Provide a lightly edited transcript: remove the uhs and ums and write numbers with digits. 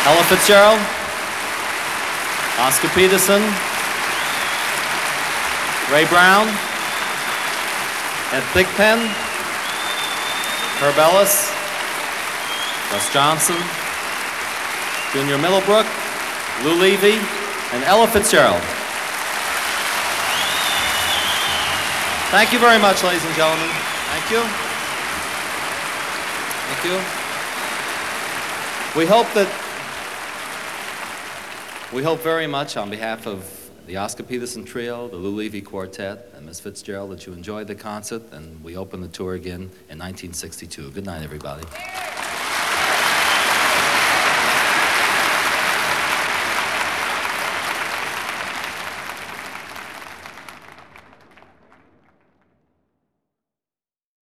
Ella Fitzgerald, Oscar Peterson, Ray Brown, Ed Thigpen, Herb Ellis, Gus Johnson, Junior Middlebrook, Lou Levy, and Ella Fitzgerald. Thank you very much, ladies and gentlemen. Thank you. Thank you. We hope very much on behalf of the Oscar Peterson Trio, the Lou Levy Quartet, and Miss Fitzgerald that you enjoyed the concert, and we open the tour again in 1962. Good night, everybody.